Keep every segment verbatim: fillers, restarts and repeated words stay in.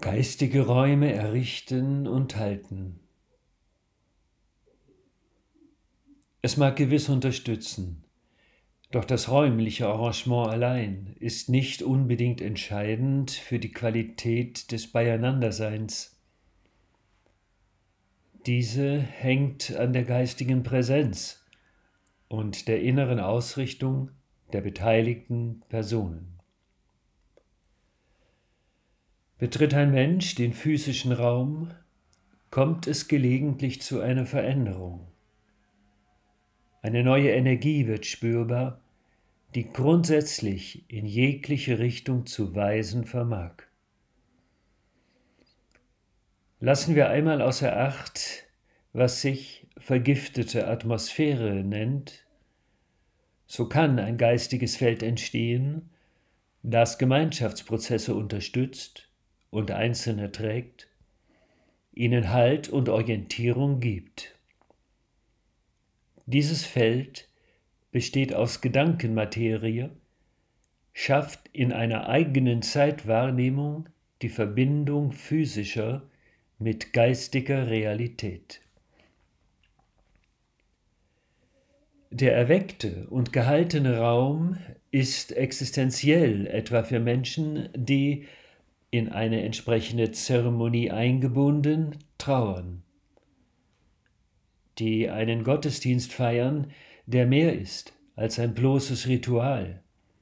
Geistige Räume errichten und halten. Es mag gewiss unterstützen, doch das räumliche Arrangement allein ist nicht unbedingt entscheidend für die Qualität des Beieinanderseins. Diese hängt an der geistigen Präsenz und der inneren Ausrichtung der beteiligten Personen. Betritt ein Mensch den physischen Raum, kommt es gelegentlich zu einer Veränderung. Eine neue Energie wird spürbar, die grundsätzlich in jegliche Richtung zu weisen vermag. Lassen wir einmal außer Acht, was sich vergiftete Atmosphäre nennt, so kann ein geistiges Feld entstehen, das Gemeinschaftsprozesse unterstützt und Einzelne trägt, ihnen Halt und Orientierung gibt. Dieses Feld besteht aus Gedankenmaterie, schafft in einer eigenen Zeitwahrnehmung die Verbindung physischer mit geistiger Realität. Der erweckte und gehaltene Raum ist existenziell, etwa für Menschen, die in eine entsprechende Zeremonie eingebunden trauern, die einen Gottesdienst feiern, der mehr ist als ein bloßes Ritual,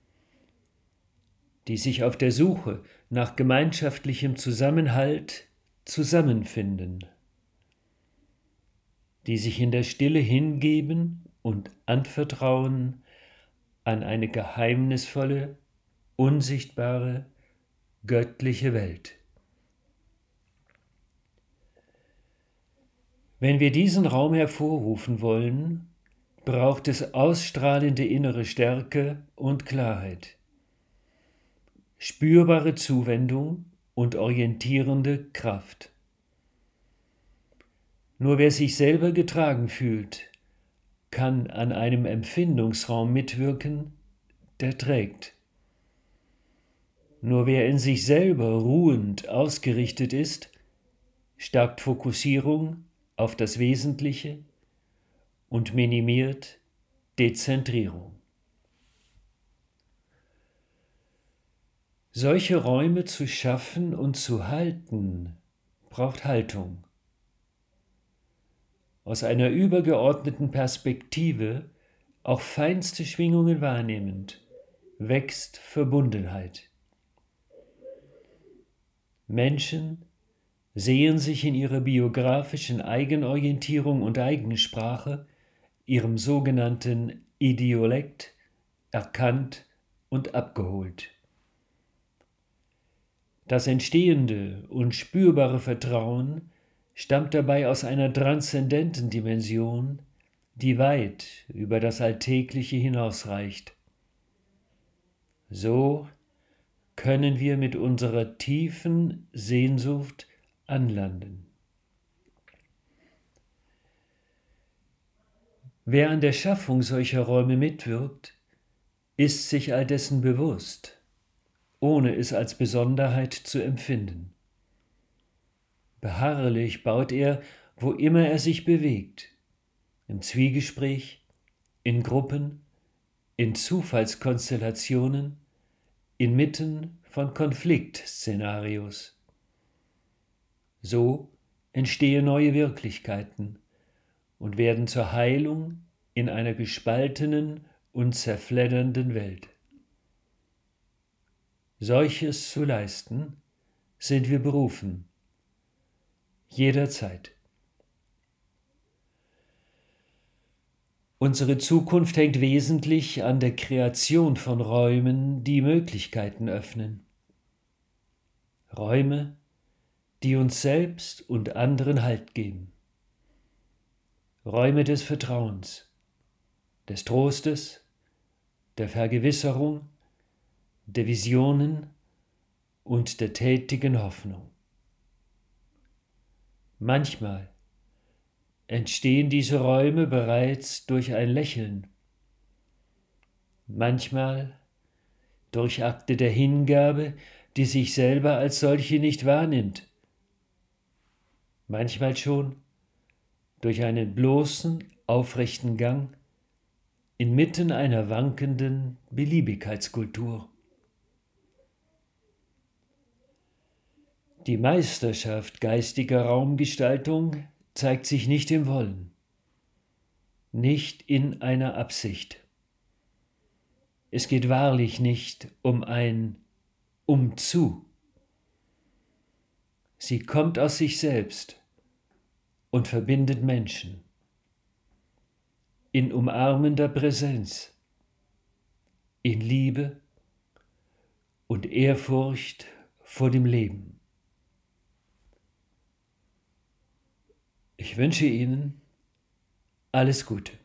die sich auf der Suche nach gemeinschaftlichem Zusammenhalt zusammenfinden, die sich in der Stille hingeben und anvertrauen an eine geheimnisvolle, unsichtbare, göttliche Welt. Wenn wir diesen Raum hervorrufen wollen, braucht es ausstrahlende innere Stärke und Klarheit, spürbare Zuwendung und orientierende Kraft. Nur wer sich selber getragen fühlt, kann an einem Empfindungsraum mitwirken, der trägt. Nur wer in sich selber ruhend ausgerichtet ist, stärkt Fokussierung auf das Wesentliche und minimiert Dezentrierung. Solche Räume zu schaffen und zu halten, braucht Haltung. Aus einer übergeordneten Perspektive, auch feinste Schwingungen wahrnehmend, wächst Verbundenheit. Menschen sehen sich in ihrer biografischen Eigenorientierung und Eigensprache, ihrem sogenannten Idiolekt, erkannt und abgeholt. Das entstehende und spürbare Vertrauen stammt dabei aus einer transzendenten Dimension, die weit über das Alltägliche hinausreicht. So können wir mit unserer tiefen Sehnsucht anlanden. Wer an der Schaffung solcher Räume mitwirkt, ist sich all dessen bewusst, ohne es als Besonderheit zu empfinden. Beharrlich baut er, wo immer er sich bewegt, im Zwiegespräch, in Gruppen, in Zufallskonstellationen, inmitten von Konfliktszenarios. So entstehen neue Wirklichkeiten und werden zur Heilung in einer gespaltenen und zerfleddernden Welt. Solches zu leisten, sind wir berufen, jederzeit. Unsere Zukunft hängt wesentlich an der Kreation von Räumen, die Möglichkeiten öffnen. Räume, die uns selbst und anderen Halt geben. Räume des Vertrauens, des Trostes, der Vergewisserung, der Visionen und der tätigen Hoffnung. Manchmal entstehen diese Räume bereits durch ein Lächeln, manchmal durch Akte der Hingabe, die sich selber als solche nicht wahrnimmt, manchmal schon durch einen bloßen, aufrechten Gang inmitten einer wankenden Beliebigkeitskultur. Die Meisterschaft geistiger Raumgestaltung zeigt sich nicht im Wollen, nicht in einer Absicht. Es geht wahrlich nicht um ein Umzu. Sie kommt aus sich selbst und verbindet Menschen in umarmender Präsenz, in Liebe und Ehrfurcht vor dem Leben. Ich wünsche Ihnen alles Gute.